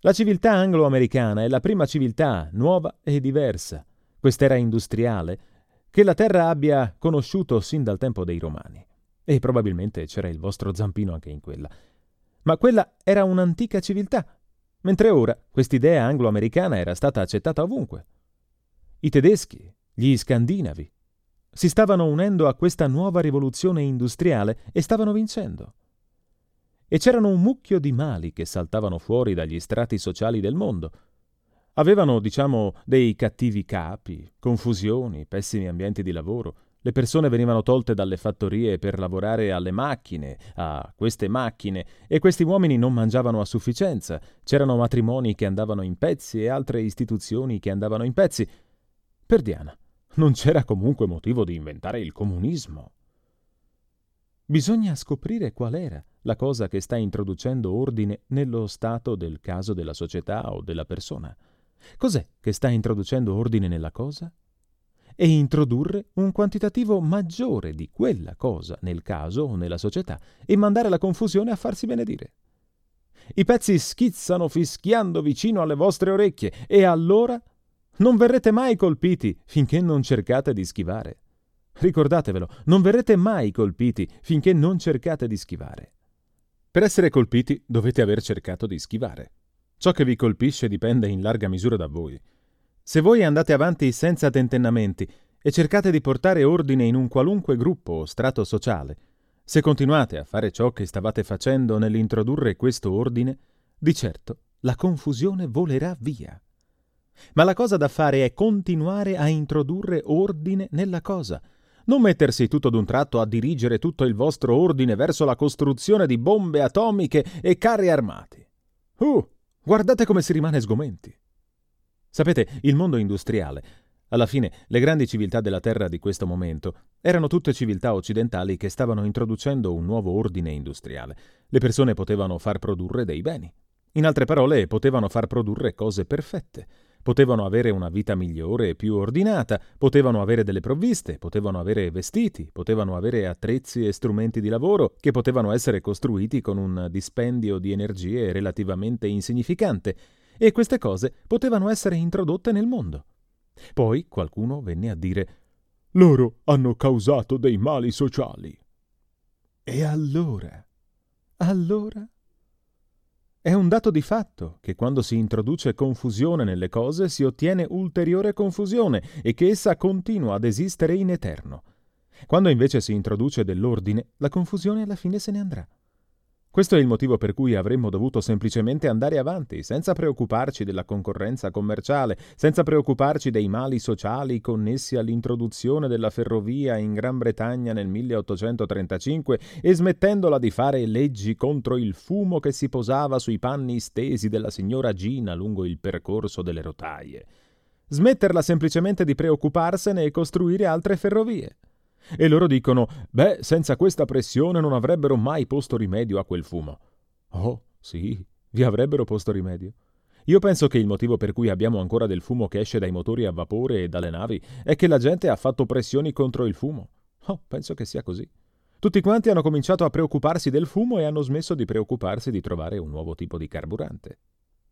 La civiltà anglo-americana è la prima civiltà nuova e diversa, quest'era industriale, che la terra abbia conosciuto sin dal tempo dei Romani. E probabilmente c'era il vostro zampino anche in quella. Ma quella era un'antica civiltà, mentre ora quest'idea anglo-americana era stata accettata ovunque. I tedeschi, gli scandinavi, si stavano unendo a questa nuova rivoluzione industriale e stavano vincendo. E c'erano un mucchio di mali che saltavano fuori dagli strati sociali del mondo. Avevano, dei cattivi capi, confusioni, pessimi ambienti di lavoro. Le persone venivano tolte dalle fattorie per lavorare alle macchine, a queste macchine, e questi uomini non mangiavano a sufficienza. C'erano matrimoni che andavano in pezzi e altre istituzioni che andavano in pezzi. Perdiana, non c'era comunque motivo di inventare il comunismo. Bisogna scoprire qual era la cosa che sta introducendo ordine nello stato del caso della società o della persona. Cos'è che sta introducendo ordine nella cosa? E introdurre un quantitativo maggiore di quella cosa nel caso o nella società e mandare la confusione a farsi benedire. I pezzi schizzano fischiando vicino alle vostre orecchie e allora non verrete mai colpiti finché non cercate di schivare. Ricordatevelo, non verrete mai colpiti finché non cercate di schivare. Per essere colpiti dovete aver cercato di schivare. Ciò che vi colpisce dipende in larga misura da voi. Se voi andate avanti senza tentennamenti e cercate di portare ordine in un qualunque gruppo o strato sociale, se continuate a fare ciò che stavate facendo nell'introdurre questo ordine, di certo la confusione volerà via. Ma la cosa da fare è continuare a introdurre ordine nella cosa, non mettersi tutto d'un tratto a dirigere tutto il vostro ordine verso la costruzione di bombe atomiche e carri armati. Guardate come si rimane sgomenti. Sapete, il mondo industriale, alla fine le grandi civiltà della Terra di questo momento, erano tutte civiltà occidentali che stavano introducendo un nuovo ordine industriale. Le persone potevano far produrre dei beni. In altre parole, potevano far produrre cose perfette. Potevano avere una vita migliore e più ordinata, potevano avere delle provviste, potevano avere vestiti, potevano avere attrezzi e strumenti di lavoro che potevano essere costruiti con un dispendio di energie relativamente insignificante, e queste cose potevano essere introdotte nel mondo. Poi qualcuno venne a dire: loro hanno causato dei mali sociali. E allora? È un dato di fatto che quando si introduce confusione nelle cose si ottiene ulteriore confusione e che essa continua ad esistere in eterno. Quando invece si introduce dell'ordine, la confusione alla fine se ne andrà. Questo è il motivo per cui avremmo dovuto semplicemente andare avanti, senza preoccuparci della concorrenza commerciale, senza preoccuparci dei mali sociali connessi all'introduzione della ferrovia in Gran Bretagna nel 1835 e smettendola di fare leggi contro il fumo che si posava sui panni stesi della signora Gina lungo il percorso delle rotaie. Smetterla semplicemente di preoccuparsene e costruire altre ferrovie. E loro dicono: senza questa pressione non avrebbero mai posto rimedio a quel fumo. Oh, sì, vi avrebbero posto rimedio. Io penso che il motivo per cui abbiamo ancora del fumo che esce dai motori a vapore e dalle navi è che la gente ha fatto pressioni contro il fumo. Oh, penso che sia così. Tutti quanti hanno cominciato a preoccuparsi del fumo e hanno smesso di preoccuparsi di trovare un nuovo tipo di carburante.